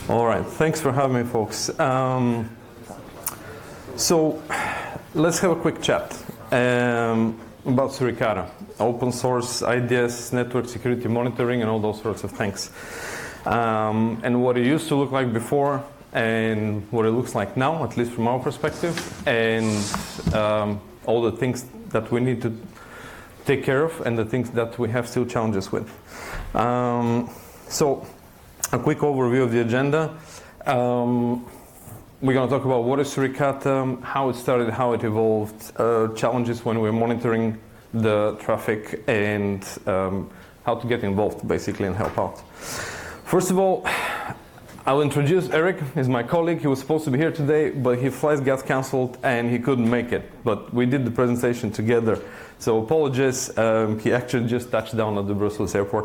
All right, thanks for having me, folks. So let's have a quick chat about Suricata, open source, IDS, network security monitoring, and all those sorts of things. And what it used to look like before, and what it looks like now, at least from our perspective, and all the things that we need to take care of, and the things that we have still challenges with. So a quick overview of the agenda. We're going to talk about what is Suricata, how it started, how it evolved, challenges when we're monitoring the traffic, and how to get involved, basically, and help out. First of all, I'll introduce Eric. He's my colleague. He was supposed to be here today, but his flight got canceled and he couldn't make it. But we did the presentation together. So apologies. He actually just touched down at the Brussels airport.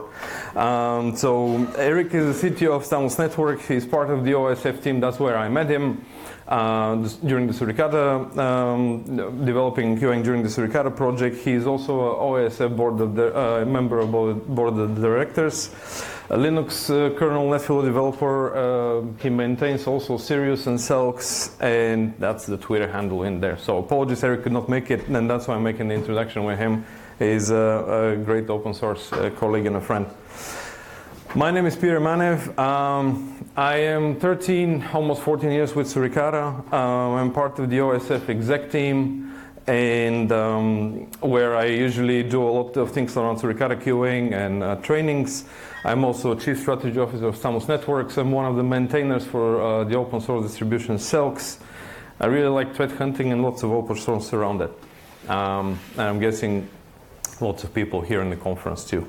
So Eric is the CTO of Stamos Network. He's part of the OSF team. That's where I met him during the Suricata, developing QA during the Suricata project. He's also an OSF member of board of directors. A Linux kernel NetFlow developer. He maintains also Sirius and Selks, and that's the Twitter handle in there. So apologies, Eric could not make it, and that's why I'm making the introduction with him. He's a great open source colleague and a friend. My name is Peter Manev. I am 13, almost 14 years with Suricata. I'm part of the OSF exec team, and where I usually do a lot of things around Suricata queuing and trainings. I'm also Chief Strategy Officer of Stamos Networks. I'm one of the maintainers for the open source distribution Selks. I really like threat hunting and lots of open source around it. And I'm guessing lots of people here in the conference too.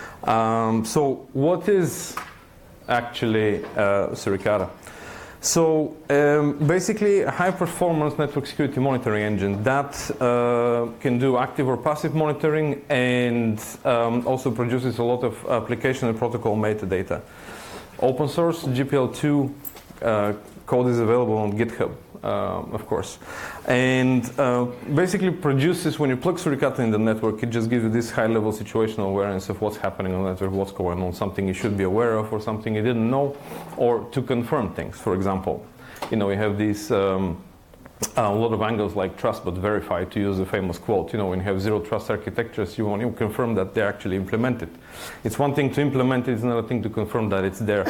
So what is actually Suricata? So basically a high-performance network security monitoring engine that can do active or passive monitoring, and also produces a lot of application and protocol metadata. Open source, GPL2 code is available on GitHub, of course. And basically produces, when you plug Suricata in the network, it just gives you this high-level situational awareness of what's happening on the network, what's going on, something you should be aware of, or something you didn't know, or to confirm things. For example, you have these a lot of angles like trust but verify, to use the famous quote. When you have zero trust architectures, you want to confirm that they're actually implemented. It's one thing to implement it, it's another thing to confirm that it's there.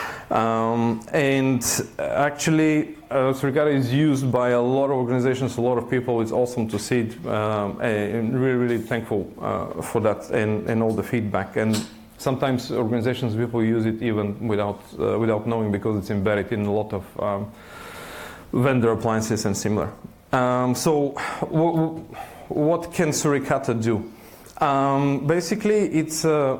And actually, Suricata is used by a lot of organizations, a lot of people. It's awesome to see it, and really, really thankful for that and all the feedback. And sometimes organizations, people use it even without knowing, because it's embedded in a lot of vendor appliances and similar. So what can Suricata do? Basically, it's a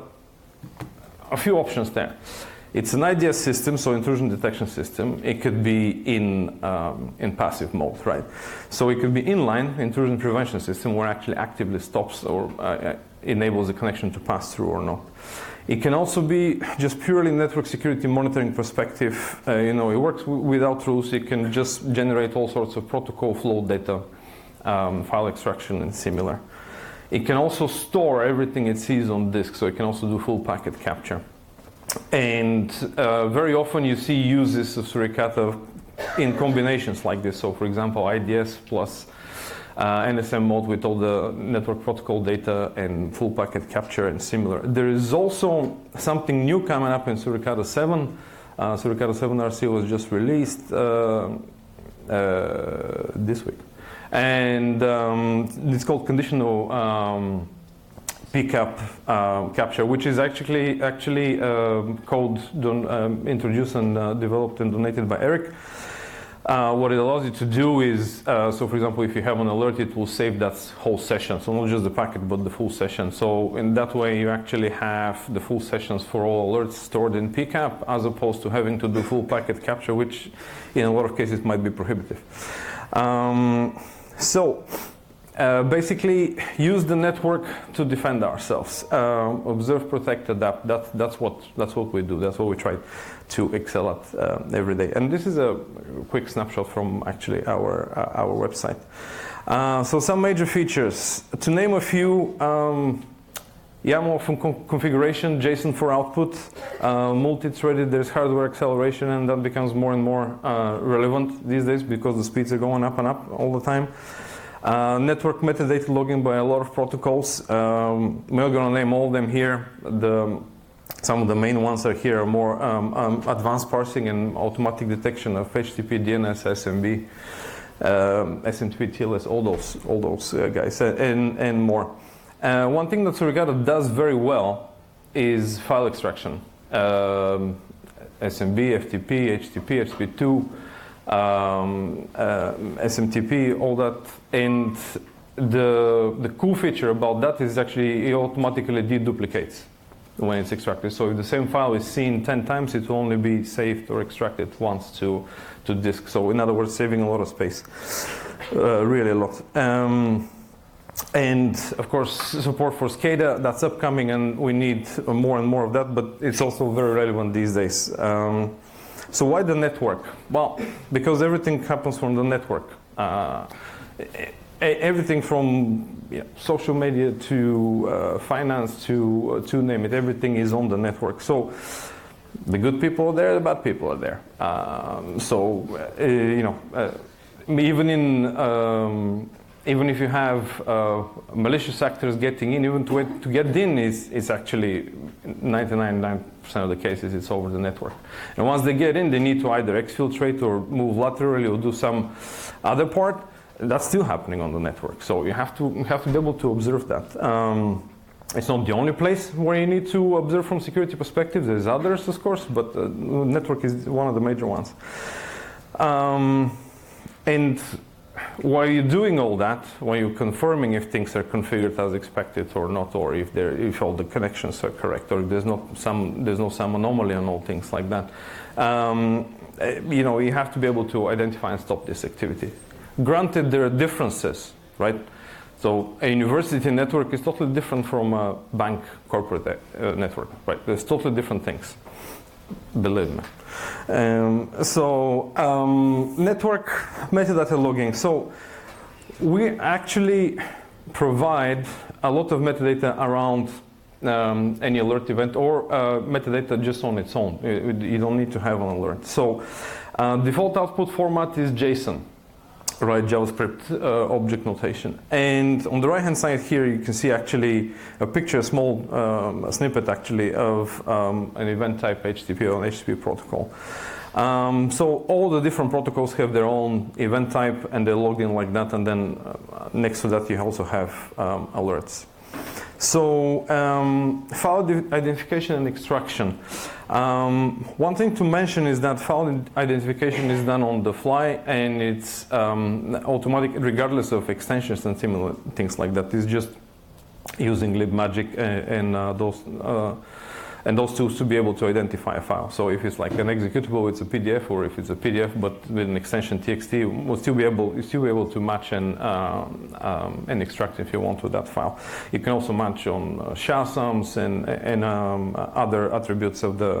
few options there. It's an IDS system, so intrusion detection system. It could be in passive mode, right? So it could be inline intrusion prevention system, where it actually actively stops or enables the connection to pass through or not. It can also be just purely network security monitoring perspective. It works without rules. It can just generate all sorts of protocol flow data, file extraction, and similar. It can also store everything it sees on disk, so it can also do full packet capture. And very often you see uses of Suricata in combinations like this. So for example, IDS plus NSM mode with all the network protocol data and full packet capture and similar. There is also something new coming up in Suricata 7. Suricata 7 RC was just released this week. And it's called conditional PCAP capture, which is actually code introduced and developed and donated by Eric. What it allows you to do is, so for example, if you have an alert, it will save that whole session. So not just the packet, but the full session. So in that way, you actually have the full sessions for all alerts stored in PCAP, as opposed to having to do full packet capture, which in a lot of cases might be prohibitive. Basically, use the network to defend ourselves. Observe, protect, adapt. That's what we do. That's what we try to excel at every day. And this is a quick snapshot from actually our website. So some major features. To name a few, YAML for configuration, JSON for output, multi-threaded, there's hardware acceleration, and that becomes more and more relevant these days because the speeds are going up and up all the time. Network metadata logging by a lot of protocols. We're not going to name all of them here. Some of the main ones are here are more advanced parsing and automatic detection of HTTP, DNS, SMB, SMTP, TLS, all those guys, and more. One thing that Suricata does very well is file extraction. SMB, FTP, HTTP, HTTP2, SMTP, all that. And the cool feature about that is actually it automatically deduplicates when it's extracted. So if the same file is seen 10 times, it will only be saved or extracted once to disk. So in other words, saving a lot of space, really a lot. And of course, support for SCADA, that's upcoming, and we need more and more of that, but it's also very relevant these days. So why the network? Well, because everything happens from the network. Everything from social media to finance to name it, everything is on the network. So the good people are there, the bad people are there. Even if you have malicious actors getting in, even to get in is actually 99% of the cases it's over the network. And once they get in, they need to either exfiltrate or move laterally or do some other part. That's still happening on the network. So you have to be able to observe that. It's not the only place where you need to observe from security perspective. There's others, of course, but the network is one of the major ones. And while you're doing all that, while you're confirming if things are configured as expected or not, or if all the connections are correct, or if there's no some anomaly on all things like that, you have to be able to identify and stop this activity. Granted, there are differences, right? So a university network is totally different from a bank corporate network, right? There's totally different things, believe me. Network metadata logging. So we actually provide a lot of metadata around any alert event or metadata just on its own. You don't need to have an alert. So default output format is JSON. Right, JavaScript object notation. And on the right-hand side here, you can see actually a picture, a small snippet actually of an event type HTTP or an HTTP protocol. So all the different protocols have their own event type, and they're logged in like that. And then next to that, you also have alerts. So file identification and extraction. One thing to mention is that file identification is done on the fly, and it's automatic regardless of extensions and similar things like that. It's just using libmagic and those tools to be able to identify a file. So if it's like an executable, it's a PDF, or if it's a PDF but with an extension TXT, you'll still be able to match and extract if you want with that file. You can also match on SHA-SUMs and other attributes of the